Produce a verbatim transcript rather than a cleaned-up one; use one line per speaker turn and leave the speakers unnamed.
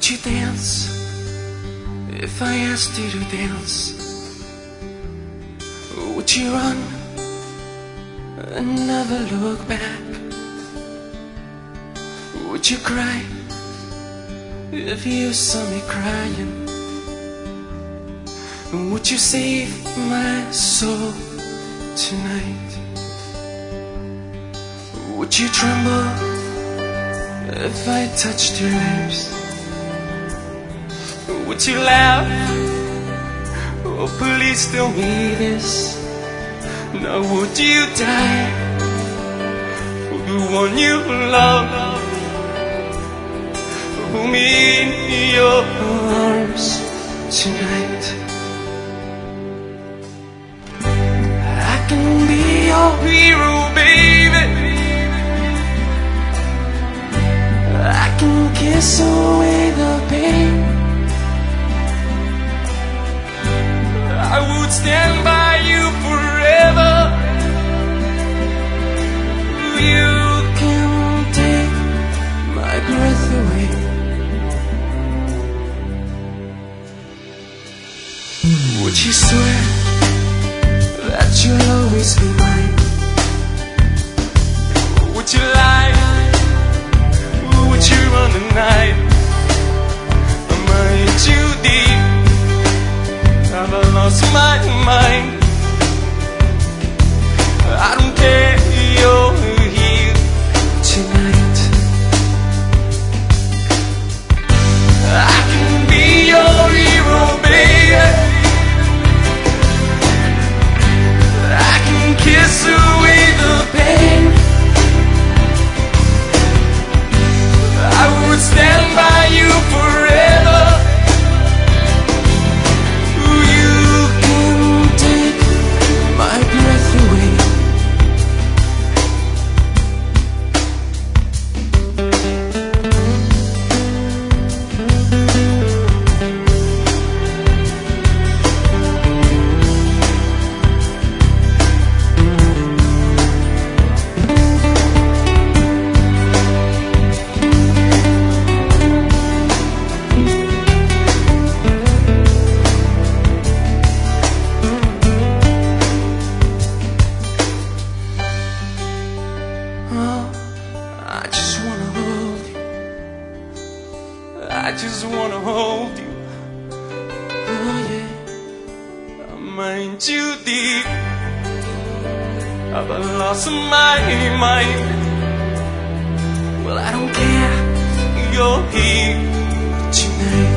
Would you dance if I asked you to dance? Would you run and never look back? Would you cry if you saw me crying? Would you save my soul tonight? Would you tremble if I touched your lips? Would you laugh? Oh, please tell me this. Now would you die for the one you love? Hold me in your arms tonight. I can be your hero, baby. I can kiss away the pain. I would stand by you forever. You can take my breath away. Would you swear that you'll always be mine? Would you lie? Would you run the night? Am I too deep? Have I lost my mind? I don't care, you're here tonight. I can be your hero, baby. I can kiss away the pain. I would stand by you forever. I just wanna hold you. Oh yeah, I'm in too deep. I've lost my mind. Well, I don't care. You're here tonight.